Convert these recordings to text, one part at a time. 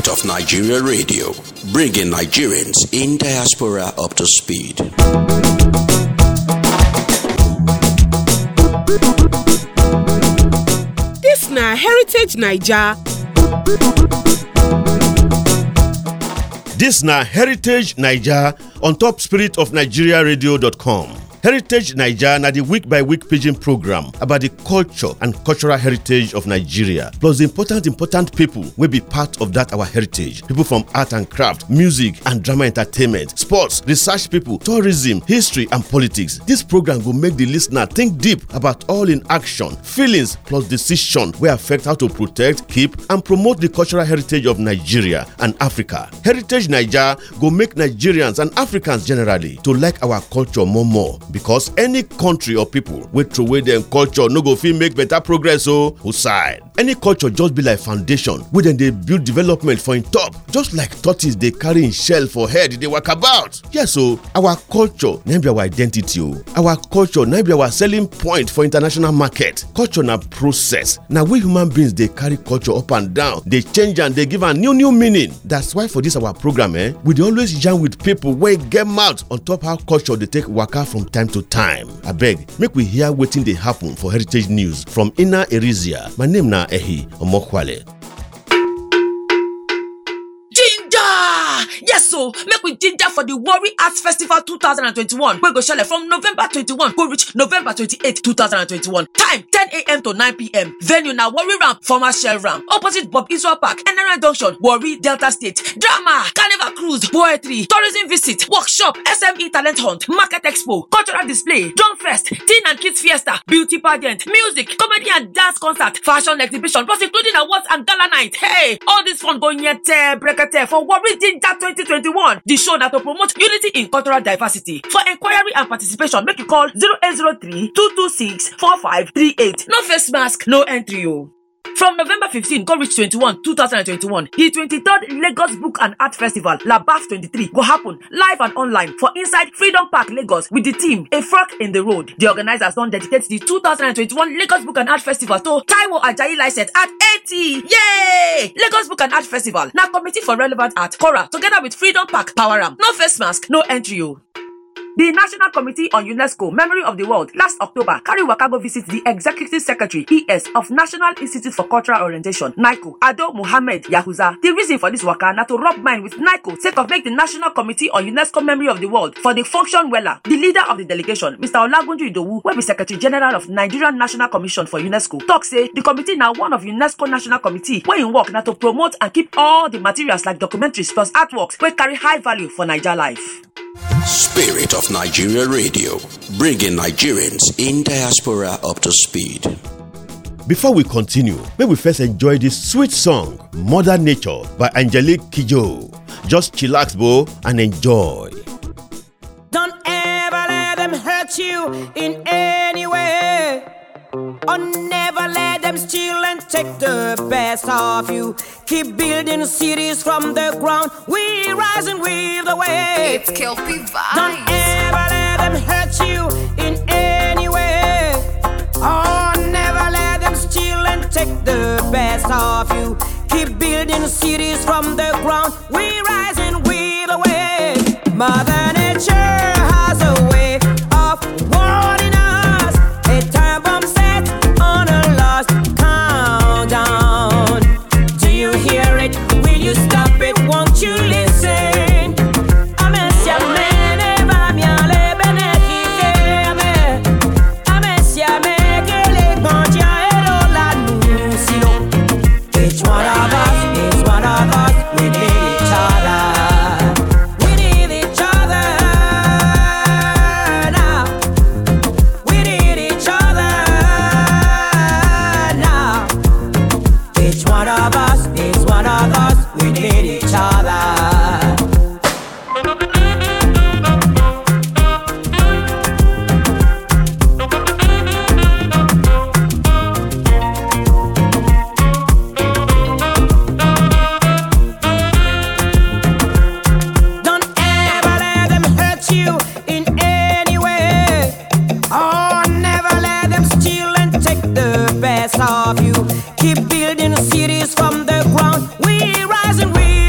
Spirit of Nigeria Radio, bringing Nigerians in diaspora up to speed. This na Heritage Naija. This na Heritage Naija on top spiritofnigeriaradio.com. Heritage Naija na the week-by-week pidgin program about the culture and cultural heritage of Nigeria, plus the important people will be part of that our heritage. People from art and craft, music and drama entertainment, sports, research people, tourism, history and politics. This program will make the listener think deep about all in action, feelings plus decision wey affect how to protect, keep and promote the cultural heritage of Nigeria and Africa. Heritage Naija go make Nigerians and Africans generally to like our culture more. Because any country or people wey throw away dem culture no go fit make better progress whose side. Any culture just be like foundation wey dem dey build development for im top, just like tortoise dey carry im shell for head dey waka about. Yes our culture na be our identity Our culture na be our selling point for international market. Culture na process. Na we human beings dey carry culture up and down, dey change and dey give am new meaning. That's why for this our program we dey always jam with people wey get mouth on top how culture dey take waka from time to time. Abeg, make we hear wetin dey happen for Heritage News from Inner Erizia. My name na Ehi Omokwale. Yes, so make we ginger for the Warri Arts Festival 2021. We go shele from November 21 go reach November 28, 2021. Time 10 a.m. to 9 p.m. Venue na Warri Ramp, former Shell Ramp, opposite Bob Israel Park, NRI Junction, Warri, Delta State. Drama, Carnival Cruise, poetry, tourism visit, workshop, SME talent hunt, market expo, cultural display, drum fest, teen and kids fiesta, beauty pageant, music, comedy and dance concert, fashion exhibition, plus including awards and gala night. Hey, all this fun going yet brekete for Warri Ginger 2021. The show that to promote unity in cultural diversity. For inquiry and participation, make you call 0803-226-4538. No face mask, no entry. From November 15 go reach 21, 2021, the 23rd Lagos Book and Art Festival, LABAF 23, go happen live and online for inside Freedom Park, Lagos, with the theme A Fork in the Road. The organizers don dedicate the 2021 Lagos Book and Art Festival to Taiwo Ajayi Lycett at 80. Yay! Lagos Book and Art Festival, now Committee for Relevant Art, Cora, together with Freedom Park, Power Am. No face mask, no entry. The National Committee on UNESCO Memory of the World last October carry waka go visit the Executive Secretary (ES) of National Institute for Cultural Orientation (NICO), Ado Muhammad Yahuza. The reason for this waka na to rub mind with NICO sake of make the National Committee on UNESCO Memory of the World for the function wella. The leader of the delegation, Mr. Olagunju Idowu, wey be Secretary General of Nigerian National Commission for UNESCO, talk say the committee na one of UNESCO National Committee wey im work na to promote and keep all the materials like documentaries plus artworks wey carry high value for Naija life. Spirit of Nigeria Radio, bringing Nigerians in diaspora up to speed. Before we continue, may we first enjoy this sweet song, Mother Nature by Angelique Kidjo. Just chillax, bo, and enjoy. Don't ever let them hurt you in any way. Or never let them steal and take the best of you. Keep building cities from the ground. We rise and weave the way. It's Kelpie Vibes. Don't ever let them hurt you in any way. Or never let them steal and take the best of you. Keep building cities from the ground. We rise and weave the way. Mother Nature has a way of warning us. A time bomb set on a lost countdown. Do you hear it? Will you stop it? Won't you listen? Each one of us is one of us. We need each other. We need each other now. We need each other now. Each one of us is one of us. We need each other. Of you, keep building cities from the ground. We rise and we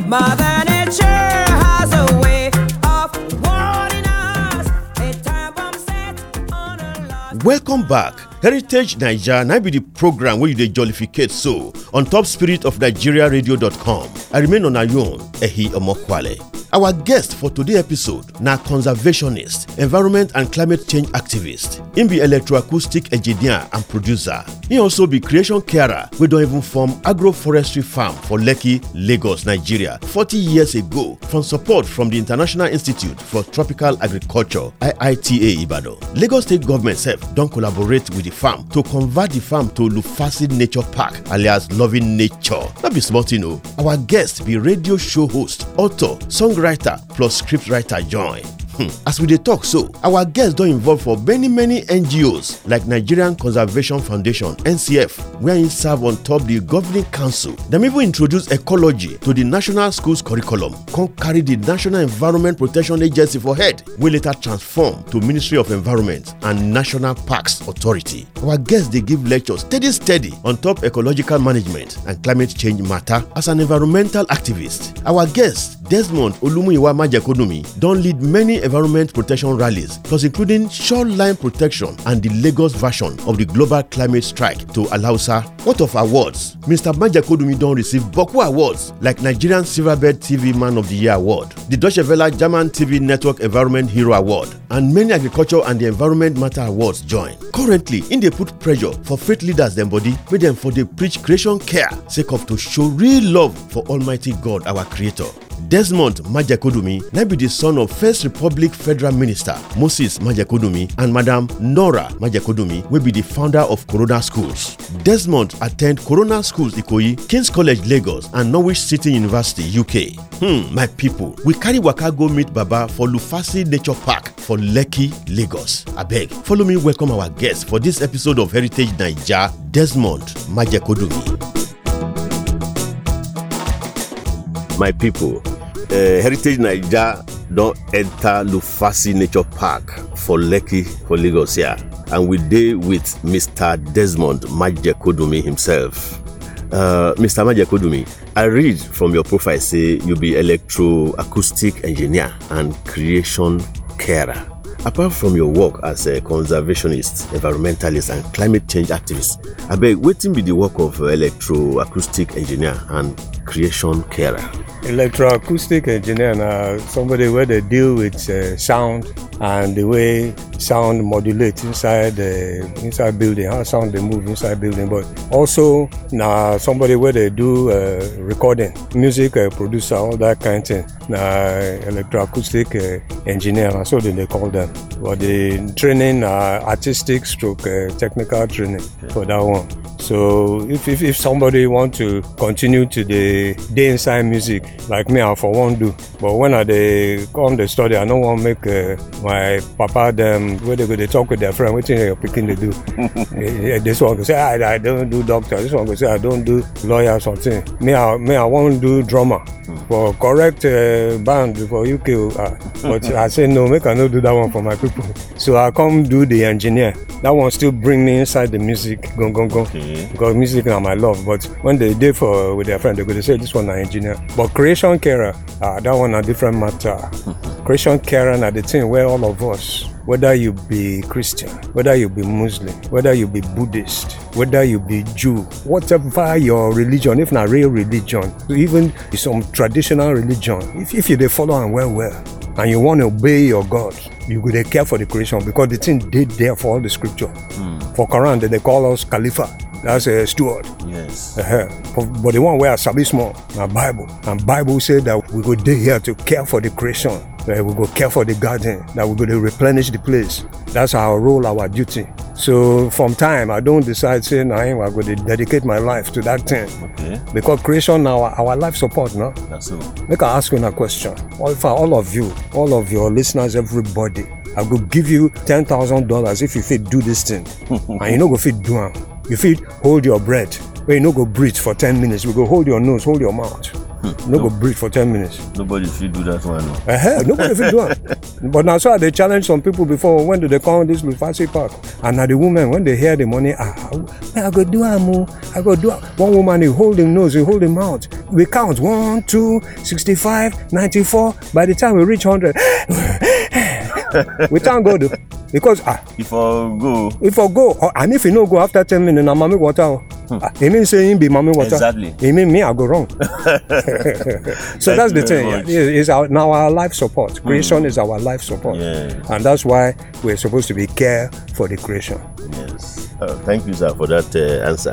Mother Nature has a way of warning us. A time bomb set on a lost. Welcome back. Heritage Naija na be the program where you dey jollificate so on top spirit of Nigeria Radio.com. I remain on our own, Ehi Omokwale. Our guest for today's episode na conservationist, environment and climate change activist. He be electroacoustic engineer and producer. He also be creation carer wey don even form agroforestry farm for Lekki, Lagos, Nigeria 40 years ago from support from the International Institute for Tropical Agriculture, IITA Ibadan. Lagos State Government sef don collaborate with the farm to convert the farm to Lufasi Nature Park alias Loving Nature. No be small thing o. Our guest be radio show host, author, songwriter plus scriptwriter join. As we dey talk so, our guests don involve for many NGOs like Nigerian Conservation Foundation (NCF), where he serve on top the governing council. Dem even introduce ecology to the national schools curriculum, come carry the National Environment Protection Agency for head, wey later transform to Ministry of Environment and National Parks Authority. Our guests dey give lectures steady on top ecological management and climate change matter as an environmental activist. Our guest Desmond Olumuyiwa Majekodunmi don lead many environment protection rallies, plus including shoreline protection and the Lagos version of the Global Climate Strike to Alausa. What of awards? Mr. Majekodunmi don receive Boku Awards like Nigerian Silverbird TV Man of the Year Award, the Deutsche Welle German TV Network Environment Hero Award, and many agriculture and the environment matter awards join. Currently, in dey put pressure for faith leaders dem body, make dem for dey preach creation care sake of to show real love for Almighty God, our Creator. Desmond Majekodunmi na be the son of First Republic Federal Minister Moses Majekodunmi and Madam Nora Majekodunmi, wey be the founder of Corona Schools. Desmond attend Corona Schools Ikoyi, King's College Lagos and Norwich City University UK. My people, we carry waka go meet Baba for Lufasi Nature Park for Lekki, Lagos. Abeg, follow me welcome our guest for this episode of Heritage Naija, Desmond Majekodunmi. My people, Heritage Naija don enter Lufasi Nature Park for Lekki for Lagos here, and we dey with Mr. Desmond Majekodunmi himself. Mr. Majekodunmi, I read from your profile say you be electroacoustic engineer and creation carer. Apart from your work as a conservationist, environmentalist and climate change activist, abeg, wetin be the work of electroacoustic engineer and creation carer? Electroacoustic engineer na somebody where they deal with sound and the way sound modulates inside building, how sound they move inside building, but also na somebody where they do recording, music producer, all that kind of thing. Na electroacoustic engineer, and so they call them. But the training, artistic stroke technical training for that one. So if somebody want to continue to the day inside music, like me, I for one do. But when they come the study, I don't want to make my papa them where they talk with their friend. What thing you're picking to do? This one go say I don't do doctor. This one go say I don't do lawyer or something. Me I won't do drummer for correct band for UK. But I say no, make I not do that one for my people. So I come do the engineer. That one still bring me inside the music. Go. Okay. Because music is my love. But when they did for with their friend, they go to say this one an engineer. But creation carer, that one a different matter. Creation carer are the thing where all of us, whether you be Christian, whether you be Muslim, whether you be Buddhist, whether you be Jew, whatever your religion, if not real religion, even some traditional religion, if you they follow and well, and you want to obey your God, you go care for the creation because the thing did there for all the scripture. For Quran, they call us Khalifa. That's a steward. Yes. But the one where I sabi small, na Bible. And Bible said that we go there here to care for the creation. We go care for the garden. That we go to replenish the place. That's our role, our duty. So from time, I don't decide saying I'm going to dedicate my life to that thing. Okay. Because creation now, our life support, no? That's all. Make I ask you a question. All of you, all of your listeners, everybody, I will give you $10,000 if you fit do this thing. And you know go fit do it. You fit hold your breath. When you no go breathe for 10 minutes, we go hold your nose, hold your mouth. No go breathe for 10 minutes. Nobody fit do that one. Nobody fit do it. But now so they challenge some people before, when do they come this Lufasi Park? And now the women, when they hear the money, I go do it. I go do it. One woman, he hold him nose, he hold him mouth. we count 1, 2, 65, 94. By the time we reach 100, we thank God. Because if I go, and if you no go after 10 minutes, na mommy water. It means saying be mommy water. Exactly. It means me I go wrong. So that's the thing. It's now our life support. Creation is our life support, and that's why we're supposed to be care for the creation. Yes. Thank you, sir, for that answer.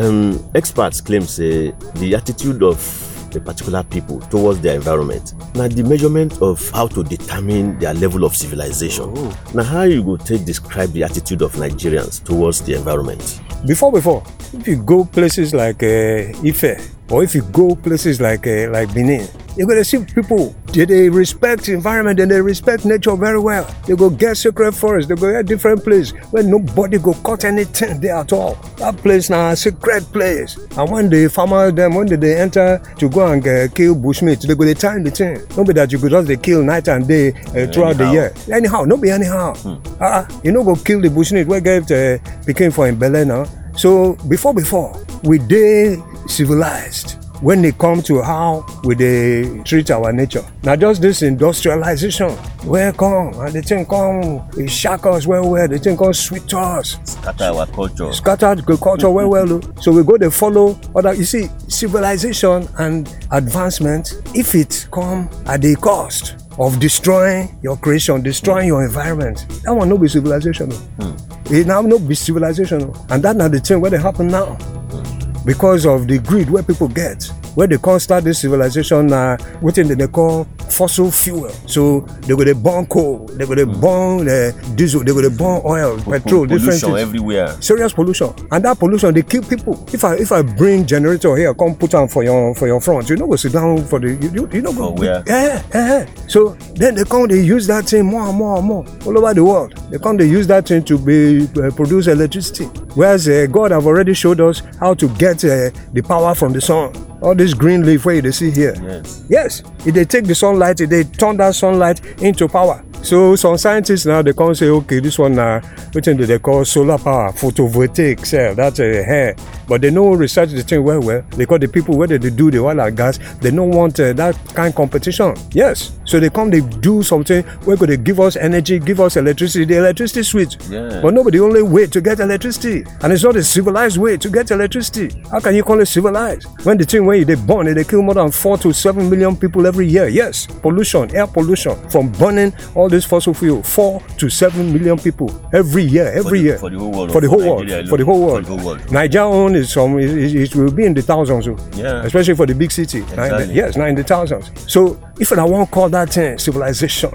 Experts claim say the attitude of a particular people towards their environment. Now the measurement of how to determine their level of civilization. Now how you go take describe the attitude of Nigerians towards the environment? Before, if you go places like Ife, or if you go places like Benin, you're going to see people, they respect the environment and they respect nature very well. They go get sacred forest, they go get different place where nobody go cut anything there at all. That place now a sacred place. And when the farmers, when they enter to go and kill bushmeat, they go to time the thing. Not be that you could just they kill night and day throughout the year. Anyhow, not be anyhow. You know go kill the bushmeat, we get picking for in Belen now. So before, we they civilized when they come to how we they treat our nature. Now just this industrialization, where come and the thing come, it shock us well, the thing come sweet us. Scatter our culture. Scatter the culture well. So we go to follow other, you see, civilization and advancement, if it come at the cost of destroying your creation, destroying your environment, that one no be civilization. It now no be civilization. And that's not the thing where they happen now. Because of the greed where people get, where they can't start this civilization, what they call fossil fuel. So they go to burn coal, they go to burn diesel, they go to burn oil, petrol, different things. Pollution everywhere. Serious pollution, and that pollution they kill people. If I bring generator here, come put on for your front, you know go sit down for the you know go. Where? So then they use that thing more and more all over the world. They use that thing to be produce electricity. Whereas God have already showed us how to get the power from the sun. All this green leaf where you see here. Yes. If they take the sunlight, they turn that sunlight into power. So some scientists now they come say, okay, this one which thing they call solar power, photovoltaic cell. That's a hair. But they don't research the thing well. Because the people whether they do the oil and gas, they don't want that kind of competition. Yes. So they do something where they give us energy, give us electricity. The electricity sweet. But nobody only way to get electricity. And it's not a civilized way to get electricity. How can you call it civilized? When the thing where they burn, they kill more than 4 to 7 million people every year. Yes. Pollution, air pollution from burning all this fossil fuel, 4 to 7 million people every year. For the whole world. For the whole world. Nigeria own is it will be in the thousands. Especially for the big city. Exactly. Yes, now in the thousands. So if I won't call that thing civilization,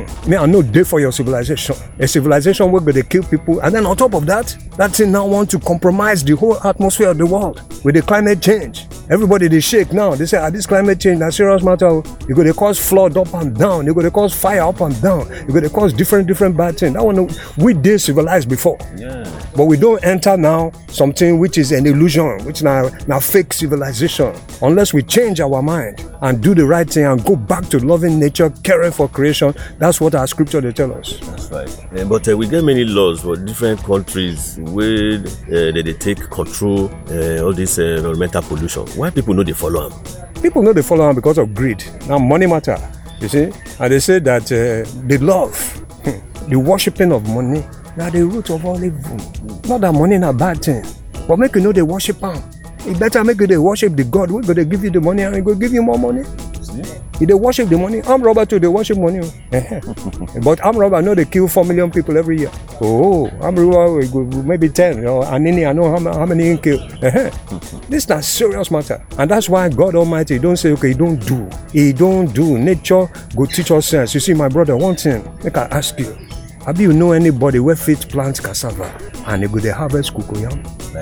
I know day for your civilization. A civilization where they kill people, and then on top of that thing now want to compromise the whole atmosphere of the world with the climate change. Everybody they shake now. They say, this climate change, that's serious matter. You're going to cause flood up and down. You're going to cause fire up and down. You're going to cause different bad things. That one we did civilized before. But we don't enter now something which is an illusion, which now fake civilization. Unless we change our mind and do the right thing and go back to loving nature, caring for creation. That's what our scripture they tell us. That's right. But we get many laws for different countries where they take control all this environmental pollution. Why people know they follow them? People know they follow them because of greed. Now money matter, you see. And they say that they love the worshipping of money. Now the root of all evil. Not that money is a bad thing, but make you know they worship them. It better make you they worship the God. We're going to give you the money and we're going to give you more money. If they worship the money, armed robber too, they worship money. But armed robber, I know they kill 4 million people every year. Armed robber, maybe 10. And I know how many he kill. This is a serious matter. And that's why God Almighty don't say, okay, don't do. He don't do. Nature go teach us sense. You see, my brother, one thing, make I ask you. Have you know anybody where fit plant cassava and they go to harvest cocoyam?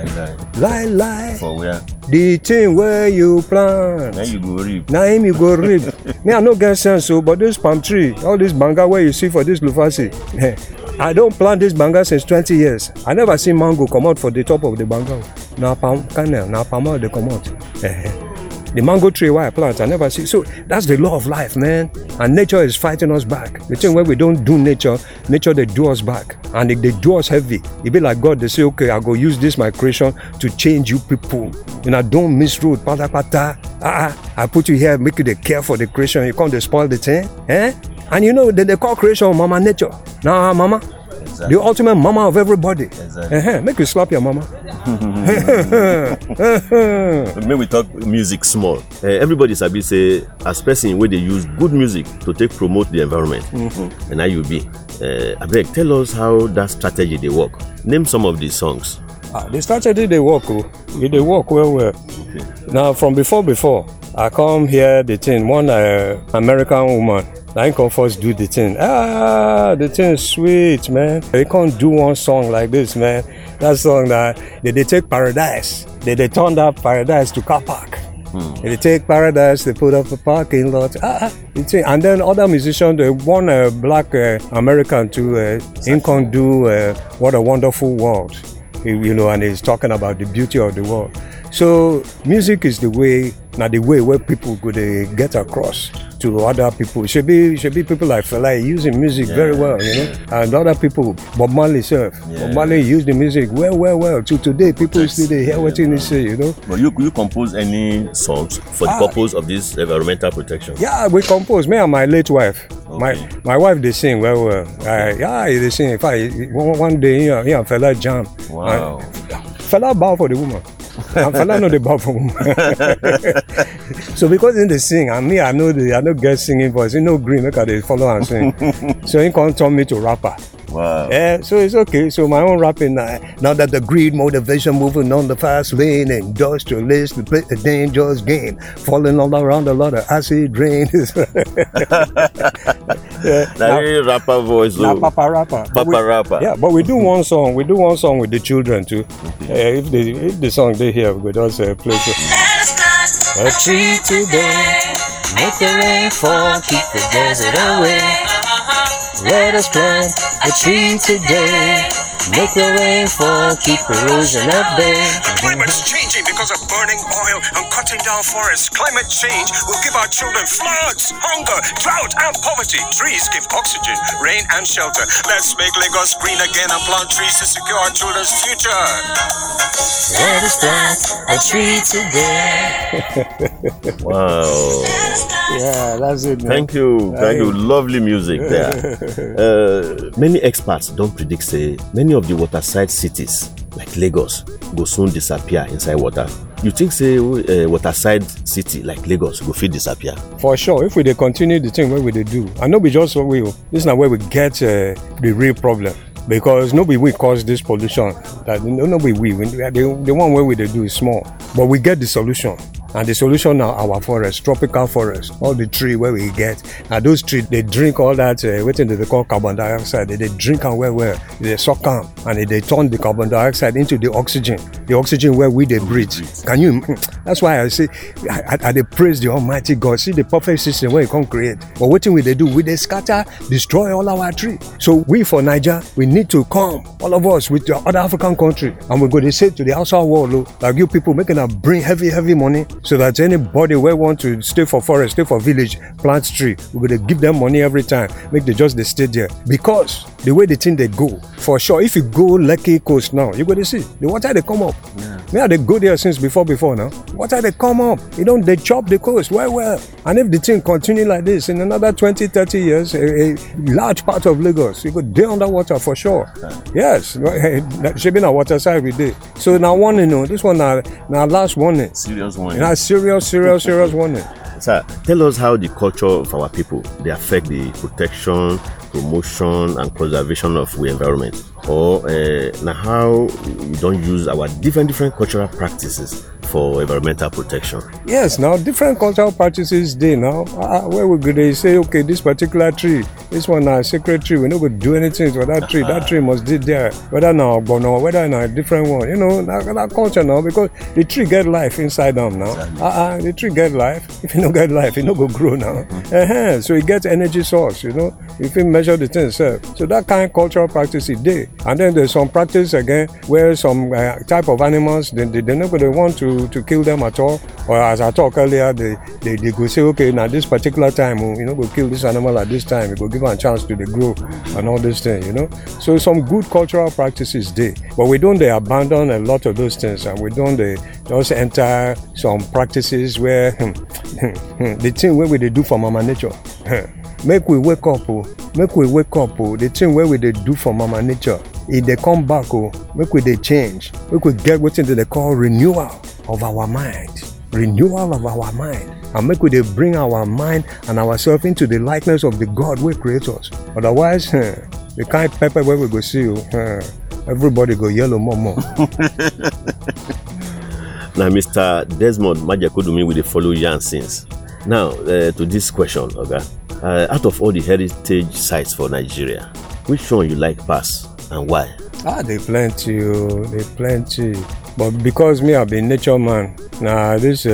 Lie. For where? The thing where you plant. Now you go reap. Now you go reap. Me, I no get sense, but this palm tree, all this banga where you see for this lufasi, I don't plant this banga since 20 years. I never see mango come out for the top of the banga. Now palm kernel, now palm oil they come out. The mango tree where I plant, I never see. So that's the law of life, man. And nature is fighting us back. The thing where we don't do nature they do us back. And they do us heavy. It be like God, they say, okay, I go use this my creation to change you people. You know, don't miss road, pata pata. I put you here, make you the care for the creation. You can't spoil the thing. Eh? And you know, they call creation Mama Nature. Now, Mama. Exactly. The ultimate mama of everybody. Exactly. Make you slap your mama. Maybe we talk music small. Everybody sabi say as person where they use good music to take promote the environment. And how you be. Abeg, tell us how that strategy they work. Name some of these songs. The strategy they work. They work well. Okay. Now from before, I come here the thing. One American woman. I can first do the thing. The thing is sweet, man. You can't do one song like this, man. That song that they take Paradise. They turn that Paradise to car park. They take Paradise, they put up a parking lot. And then other musicians, they want a black American to he can do What a Wonderful World. You know, and he's talking about the beauty of the world. So music is the way where people could get across to other people. It should be people like Fela using music very well, you know. And other people, Bob Marley self. Bob Marley used the music well. To today, people still hear what he say, you know. But you compose any songs for the purpose of this environmental protection? Yeah, we compose. Me and my late wife. Okay. My wife, they sing well. They sing. In fact, one day, he and Fela jam. Wow. Fela bow for the woman. And Fela know the bow for woman. So because in the sing, and me, I know get singing voice. He no green, make they follow and sing. So he can't turn me to rapper. Wow. So it's okay. So my own rapping now that the greed motivation moving on the fast lane, industrialist to play a dangerous game, falling all around a lot of acid rain. Now rapper voice. Papa rapper. Yeah, but we do one song. We do one song with the children too. Okay. If the song they hear, we just play. A tree today, make the rain fall, keep the desert away. Let us plant a tree today, make the rain fall, keep erosion at bay. The climate's changing because of burning oil and cutting down forests. Climate change will give our children floods, hunger, drought, and poverty. Trees give oxygen, rain, and shelter. Let's make Lagos green again and plant trees to secure our children's future. Let us plant a tree today. Wow. Yeah, that's it, man. Thank you. Lovely music there. Many experts don't predict, say, many of the waterside cities, like Lagos, go soon disappear inside water. You think, say, waterside city like Lagos go fit disappear? For sure, if we dey continue the thing where we dey do, and no be just what we, this is not where we get the real problem. Because nobody we cause this pollution. That nobody the one way we dey do is small, but we get the solution. And the solution now our forest, tropical forest, all the tree where we get. And those trees, they drink all that, what they call carbon dioxide. They drink and where they suck them, and they turn the carbon dioxide into the oxygen where we they breathe. Can you? That's why I say, I they praise the Almighty God. See the perfect system where you can create. But what we they do, we they scatter, destroy all our trees. So we for Niger, we need to come, all of us, with the other African country, and we're going to say to the outside world, like you people making us bring heavy money, so that anybody where want to stay for forest, stay for village, plant tree, we're going to give them money every time, make they just they stay there. Because the way the thing they go, for sure, if you go Lekki Coast now, you're going to see the water they come up. Yeah, they go there since before now. Water they come up, they chop the coast well. And if the thing continue like this, in another 20-30 years, a large part of Lagos, you go there underwater for sure. Yes, that should be our water side we did. So now warning, this one now last warning. Serious warning. Serious warning. Sir, tell us how the culture of our people they affect the protection, promotion, and conservation of the environment, or now how we don't use our different cultural practices for environmental protection. Yes, now different cultural practices they now where we go they say, okay, this particular tree, this one a sacred tree, we're not going to do anything for that tree. That tree must be there, whether now or whether now a different one. That culture now, because the tree get life inside them now. The tree get life. If you don't get life, it don't go grow now. So it gets energy source. If you measure the thing itself. So that kind of cultural practice is there. And then there's some practice again where some type of animals they're not going to want to kill them at all, Or as I talked earlier, they go say, okay, now this particular time, go kill this animal at this time, you go give them a chance to grow and all this thing, So some good cultural practices there. But we don't abandon a lot of those things, and we don't just enter some practices where the thing where we do for Mama Nature. Make we wake up, the thing where we do for Mama Nature. If they come back, make we they change. Make we get what they call renewal of our mind. And make we they bring our mind and ourselves into the likeness of the God we create us. Otherwise, the kind of pepper where we go see you, everybody go yellow more. Now, Mr. Desmond Majekodunmi will follow Yan since. Now, to this question, okay, out of all the heritage sites for Nigeria, which one you like pass and why? They plenty. But because me, I've been nature man. Now this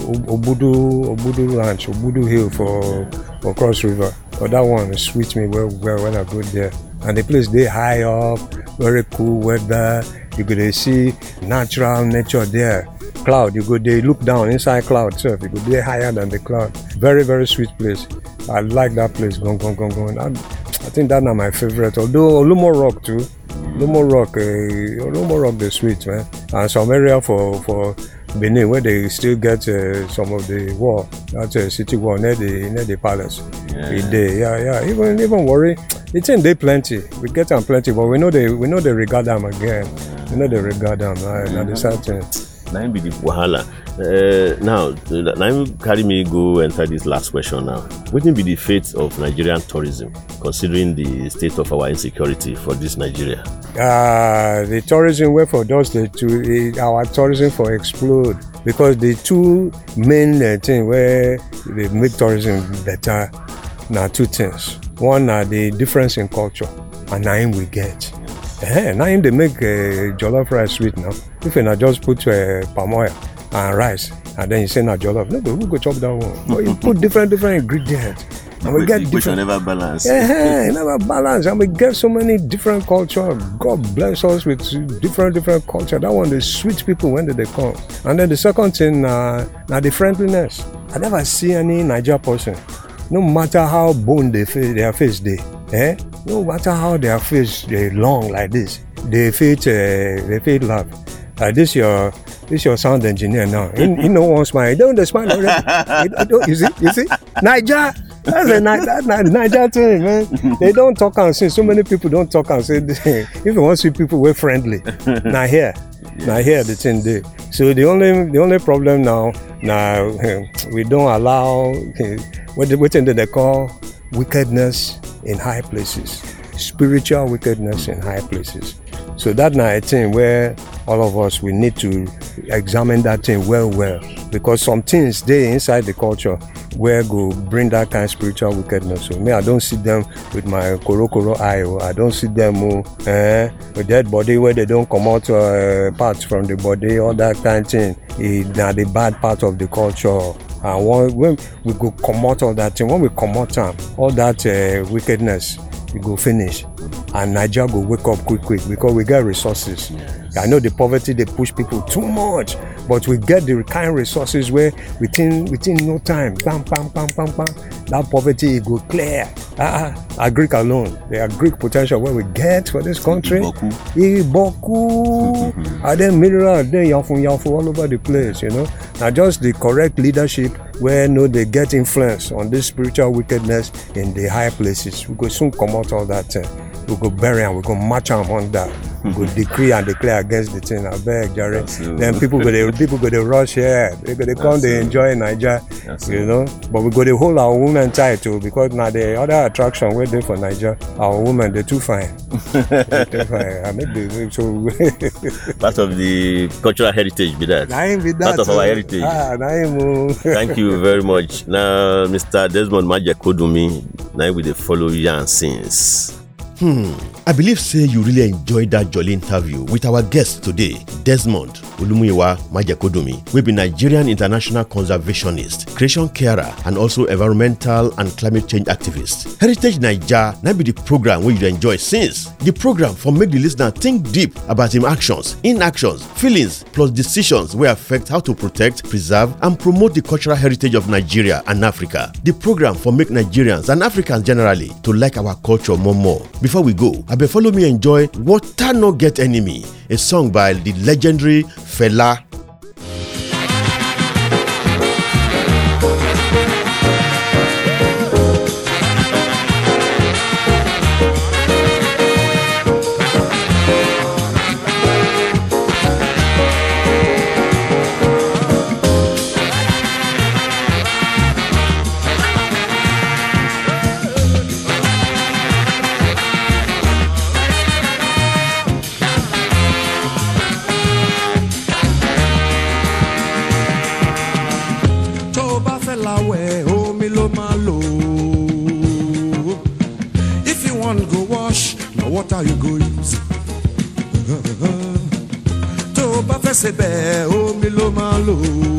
Obudu Ranch, Obudu Hill for Cross River. But that one sweets me well when I go there. And the place they high up, very cool weather. You could see natural nature there. Cloud, you go there, look down inside cloud itself. You go there higher than the cloud. Very, very sweet place. I like that place. Go. I think that's not my favorite. Although Olumo Rock too. Olumo Rock the sweet, man. And some area for Benin where they still get some of the wall. That's a city wall near the palace. Yeah. Even worry. It's in there plenty. We get them plenty, but we know they regard them again. We know they regard them. Now the certain. Now be the wahala. Now carry me go enter this last question now. What will be the fate of Nigerian tourism, considering the state of our insecurity for this Nigeria? The tourism way for us our tourism for explode, because the two main thing where they make tourism better now two things. One are the difference in culture, and now we get. Now they make jollof rice sweet now. If you not just put palm oil and rice, and then you say not jollof, no, we go chop that one. But you put different ingredients, and we get different. Never balance. Never balance, and we get so many different culture. God bless us with different culture. That one, the sweet people when they come. And then the second thing, now the friendliness. I never see any Niger person, no matter how bone their face they. No matter how their face they long like this, they feel laugh. This your sound engineer now. He no one smile. Don't they smile already? You see? Niger. That's a Niger thing, man. They don't talk and say. So many people don't talk and say. If you want to see people, we're friendly. Now here the thing there. So the only problem now we don't allow what they call wickedness in high places, spiritual wickedness in high places. So that's a thing where all of us, we need to examine that thing well, because some things they inside the culture where go bring that kind of spiritual wickedness. So me, I don't see them with my koro eye. I don't see them with dead body where they don't come out parts from the body, all that kind of thing. Now the bad part of the culture. And when we go come out all that thing, when we come out all that wickedness, we go finish. And Nigeria go wake up quick because we get resources. Yes. I know the poverty they push people too much, but we get the kind of resources where within no time, bam, that poverty go clear. Agric alone, the agric potential where we get for this country, Iboku, and then mineral, then yafu all over the place, Now just the correct leadership where they get influence on this spiritual wickedness in the high places. We go soon come out all that. We go bury and we go march on that. We go decree and declare against the thing. I beg, Jerry. Then people go to rush here. They come, they enjoy Nigeria, But we go to hold our women tight too, because now the other attraction we're there for Nigeria, our women they're too fine. They're too fine. I mean, so part of the cultural heritage be that. Part of our heritage. Thank you very much. Now, Mr. Desmond Majekodunmi, now we follow Yan since. I believe say you really enjoyed that jolly interview with our guest today, Desmond Olumuyiwa Majekodomi, we be Nigerian international conservationist, creation carer, and also environmental and climate change activist. Heritage Naija now be the program where you enjoy since. The program for make the listener think deep about him actions, inactions, feelings, plus decisions wey affect how to protect, preserve, and promote the cultural heritage of Nigeria and Africa. The program for make Nigerians and Africans generally to like our culture more. Before we go, I follow me enjoy Water No Get Enemy, a song by the legendary Fela. What are you go use? To ba sebe o mi lo ma lo.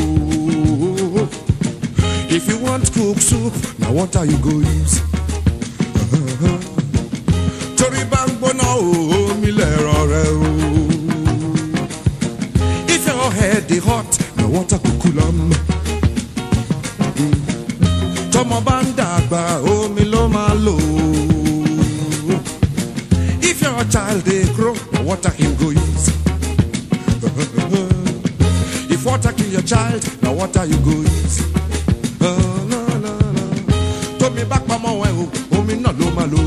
If you want cook soup, now what are you go use? Tori bang bona o mi le rore o. If your head is hot, now what are kukulam? Tomo banda ba o mi lo ma lo. Your child they grow, water him go use. If water kill your child, now water you go use. No. Told me back mama oh me no lo malo.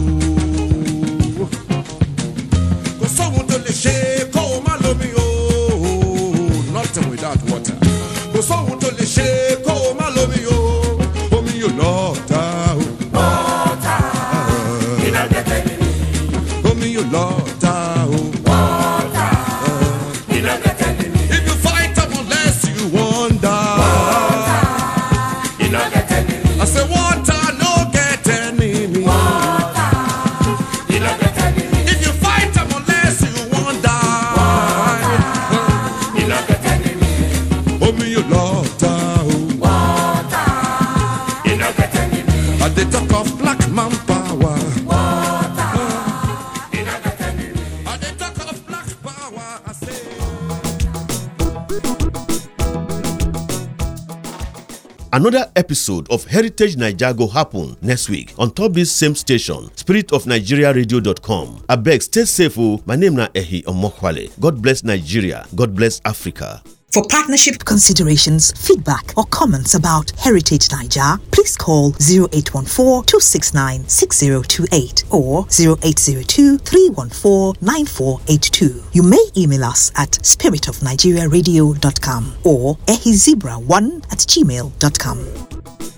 Go someone to le shake, oh malo mi oh. Nothing without water. Go someone to le shake, oh malo mi oh me you water. You Lord, water. You don't get enemy. If you fight them unless you wonder. Water. You don't get enemy. I say water, no get enemy. Water. You don't get enemy. If you fight them unless you wonder. Water. You don't get enemy. Oh me you Lord, water. You don't get enemy. At the talk of black man power. Another episode of Heritage Naija go happen next week on top this same station, spiritofnigeriaradio.com. Abeg, stay safe. My name na Ehi Omokwale. God bless Nigeria. God bless Africa. For partnership considerations, feedback, or comments about Heritage Naija, please call 0814-269-6028 or 0802-314-9482. You may email us at spiritofnigeriaradio.com or ehizebra1@gmail.com.